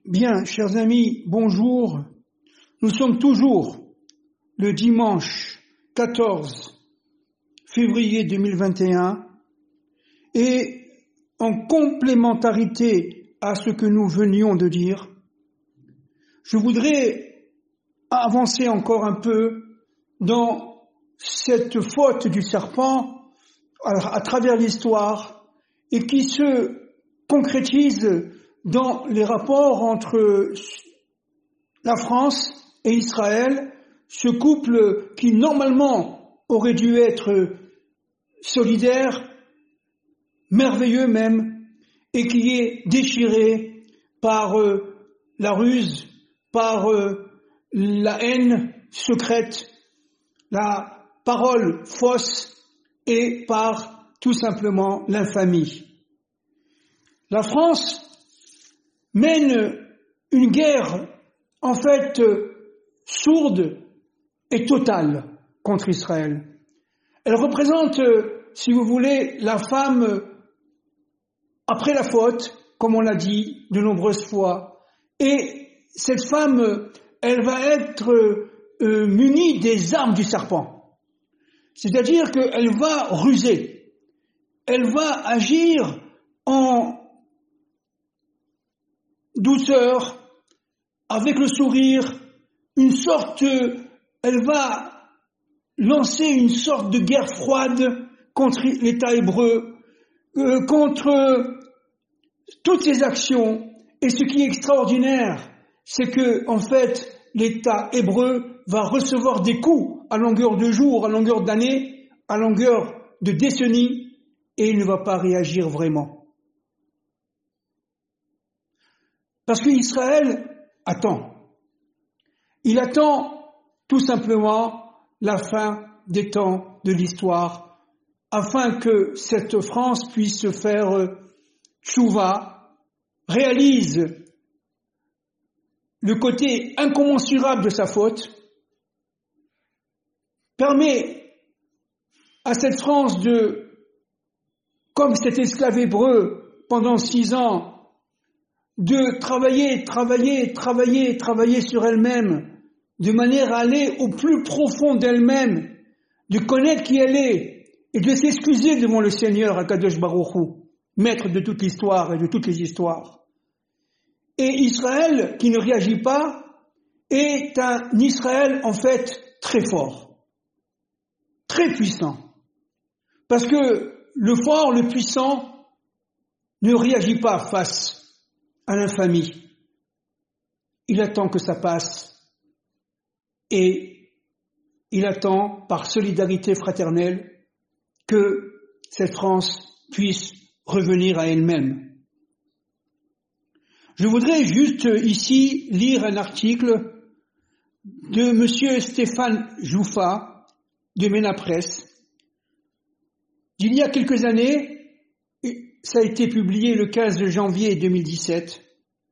Bien, chers amis, bonjour. Nous sommes toujours le dimanche 14 février 2021 et en complémentarité à ce que nous venions de dire, je voudrais avancer encore un peu dans cette faute du serpent à travers l'histoire et qui se concrétise dans les rapports entre la France et Israël, ce couple qui normalement aurait dû être solidaire, merveilleux même, et qui est déchiré par la ruse, par la haine secrète, la parole fausse et par tout simplement l'infamie. La France mène une guerre en fait sourde et totale contre Israël. Elle représente, si vous voulez, la femme après la faute, comme on l'a dit de nombreuses fois. Et cette femme, elle va être munie des armes du serpent. C'est-à-dire qu'elle va ruser. Elle va agir en douceur, avec le sourire, elle va lancer une sorte de guerre froide contre l'État hébreu, contre toutes ses actions. Et ce qui est extraordinaire, c'est que, en fait, l'État hébreu va recevoir des coups à longueur de jour, à longueur d'année, à longueur de décennies, et il ne va pas réagir vraiment. Parce qu'Israël attend. Il attend tout simplement la fin des temps de l'histoire, afin que cette France puisse se faire tchouva, réalise le côté incommensurable de sa faute, permet à cette France comme cet esclave hébreu pendant 6 ans, de travailler sur elle-même, de manière à aller au plus profond d'elle-même, de connaître qui elle est, et de s'excuser devant le Seigneur, Akadosh Baruch Hu, maître de toute l'histoire et de toutes les histoires. Et Israël, qui ne réagit pas, est un Israël, en fait, très fort, très puissant. Parce que le fort, le puissant, ne réagit pas face à l'infamie. Il attend que ça passe et il attend par solidarité fraternelle que cette France puisse revenir à elle-même. Je voudrais juste ici lire un article de monsieur Stéphane Joufa de MENA Presse d'il y a quelques années. Ça a été publié le 15 janvier 2017,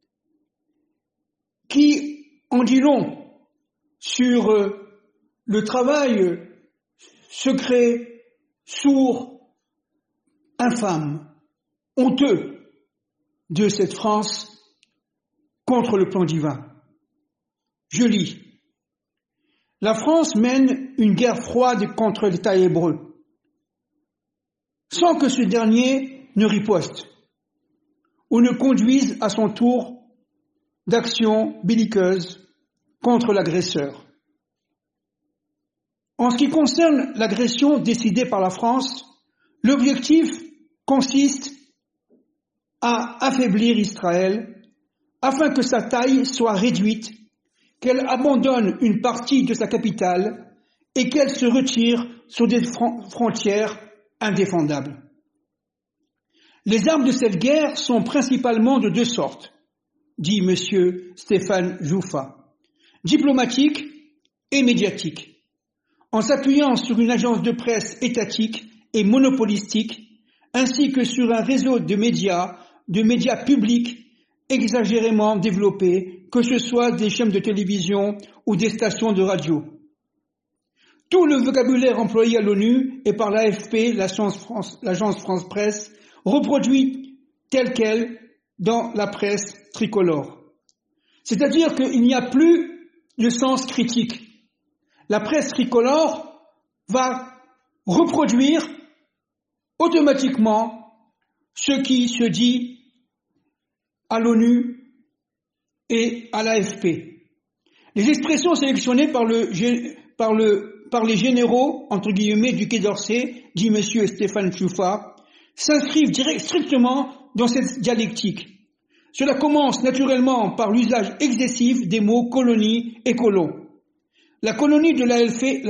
qui en dit long sur le travail secret, sourd, infâme, honteux de cette France contre le plan divin. Je lis. La France mène une guerre froide contre l'État hébreu, sans que ce dernier ne riposte ou ne conduise à son tour d'action belliqueuse contre l'agresseur. En ce qui concerne l'agression décidée par la France, l'objectif consiste à affaiblir Israël afin que sa taille soit réduite, qu'elle abandonne une partie de sa capitale et qu'elle se retire sur des frontières indéfendables. Les armes de cette guerre sont principalement de 2 sortes, dit M. Stéphane Joufa, diplomatique et médiatique. En s'appuyant sur une agence de presse étatique et monopolistique, ainsi que sur un réseau de médias publics exagérément développés, que ce soit des chaînes de télévision ou des stations de radio. Tout le vocabulaire employé à l'ONU et par l'AFP, l'agence France Presse, reproduit tel quel dans la presse tricolore. C'est-à-dire qu'il n'y a plus de sens critique. La presse tricolore va reproduire automatiquement ce qui se dit à l'ONU et à l'AFP. Les expressions sélectionnées par les généraux, entre guillemets, du Quai d'Orsay, dit M. Stéphane Jouffa, s'inscrivent strictement dans cette dialectique. Cela commence naturellement par l'usage excessif des mots colonie et colon. La colonie de l'AFP,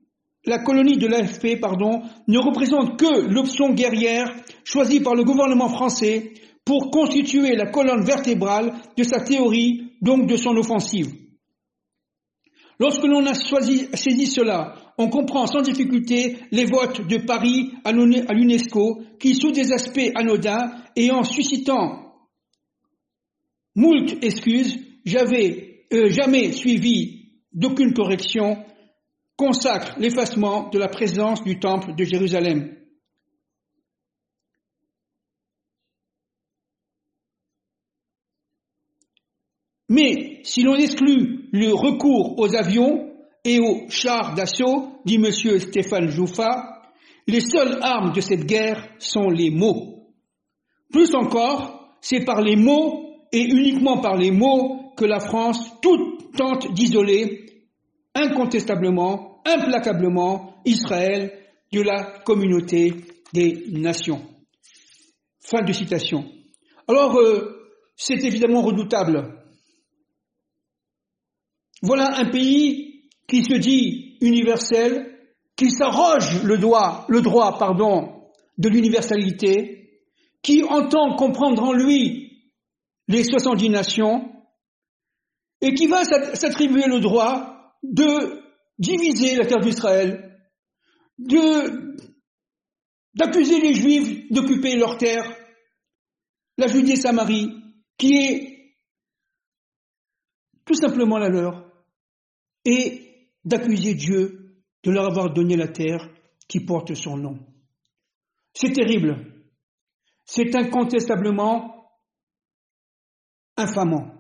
ne représente que l'option guerrière choisie par le gouvernement français pour constituer la colonne vertébrale de sa théorie, donc de son offensive. Lorsque l'on a saisi cela, on comprend sans difficulté les votes de Paris à l'UNESCO qui, sous des aspects anodins et en suscitant moult excuses, jamais suivi d'aucune correction, consacre l'effacement de la présence du temple de Jérusalem. Mais si l'on exclut le recours aux avions et aux chars d'assaut, dit M. Stéphane Jouffa, les seules armes de cette guerre sont les mots. Plus encore, c'est par les mots et uniquement par les mots que la France tente d'isoler incontestablement, implacablement Israël de la communauté des nations. Fin de citation. Alors, c'est évidemment redoutable. Voilà un pays qui se dit universel, qui s'arroge le droit de l'universalité, qui entend comprendre en lui les 70 nations, et qui va s'attribuer le droit de diviser la terre d'Israël, d'accuser les Juifs d'occuper leur terre, la Judée-Samarie, qui est tout simplement la leur, et d'accuser Dieu de leur avoir donné la terre qui porte son nom. C'est terrible. C'est incontestablement infamant.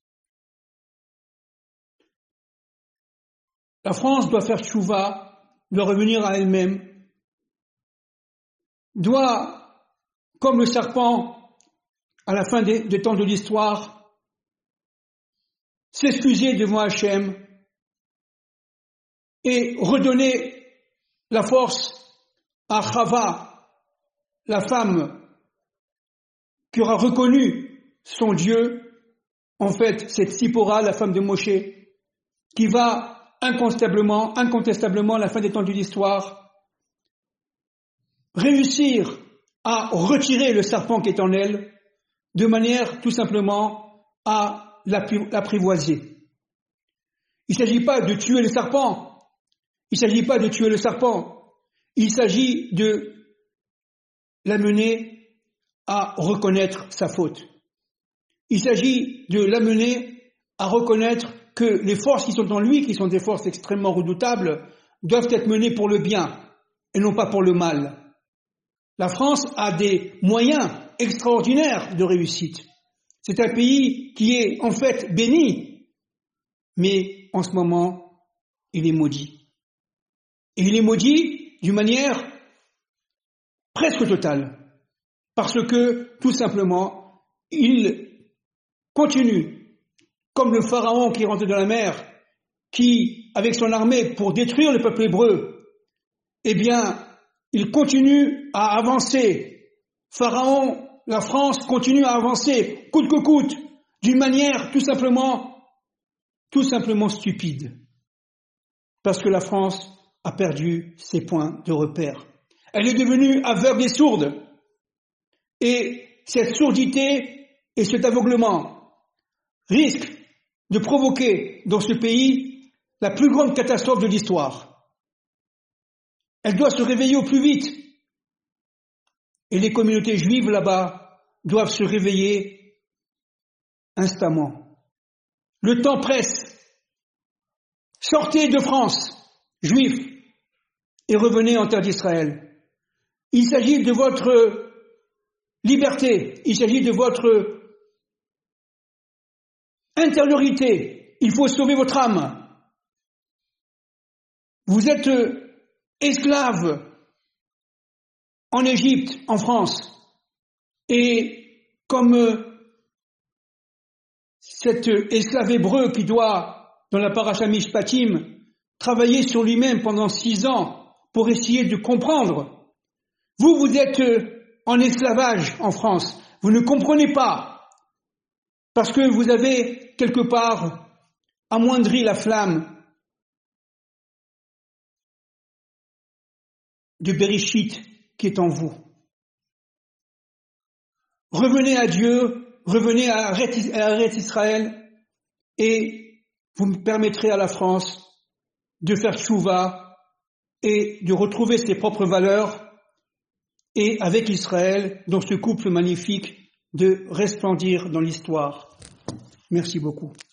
La France doit faire tchouva, doit revenir à elle-même, doit, comme le serpent à la fin des temps de l'histoire, s'excuser devant Hachem et redonner la force à Chava, la femme qui aura reconnu son Dieu, en fait c'est Tzipora, la femme de Moshe, qui va incontestablement, à la fin des temps de l'histoire, réussir à retirer le serpent qui est en elle, de manière tout simplement à l'apprivoiser. Il ne s'agit pas de tuer le serpent, il s'agit de l'amener à reconnaître sa faute. Il s'agit de l'amener à reconnaître que les forces qui sont en lui, qui sont des forces extrêmement redoutables, doivent être menées pour le bien et non pas pour le mal. La France a des moyens extraordinaires de réussite. C'est un pays qui est en fait béni, mais en ce moment, il est maudit. Et il est maudit d'une manière presque totale, parce que, tout simplement, il continue, comme le pharaon qui rentre dans la mer, qui, avec son armée, pour détruire le peuple hébreu, eh bien, il continue à avancer. Pharaon, la France continue à avancer, coûte que coûte, d'une manière tout simplement stupide. Parce que la France a perdu ses points de repère. Elle est devenue aveugle et sourde. Et cette surdité et cet aveuglement risquent de provoquer dans ce pays la plus grande catastrophe de l'histoire. Elle doit se réveiller au plus vite. Et les communautés juives là-bas doivent se réveiller instamment. Le temps presse. Sortez de France, juifs, et revenez en terre d'Israël. Il s'agit de votre liberté, il s'agit de votre intériorité, il faut sauver votre âme. Vous êtes esclave en Égypte, en France, et comme cet esclave hébreu qui doit, dans la paracha Mishpatim, travailler sur lui-même pendant 6 ans pour essayer de comprendre, vous êtes en esclavage en France, vous ne comprenez pas, parce que vous avez quelque part amoindri la flamme du Bereshit qui est en vous. Revenez à Dieu, revenez à Eretz Israël, et vous me permettrez à la France de faire tchouva et de retrouver ses propres valeurs, et avec Israël, dans ce couple magnifique, de resplendir dans l'histoire. Merci beaucoup.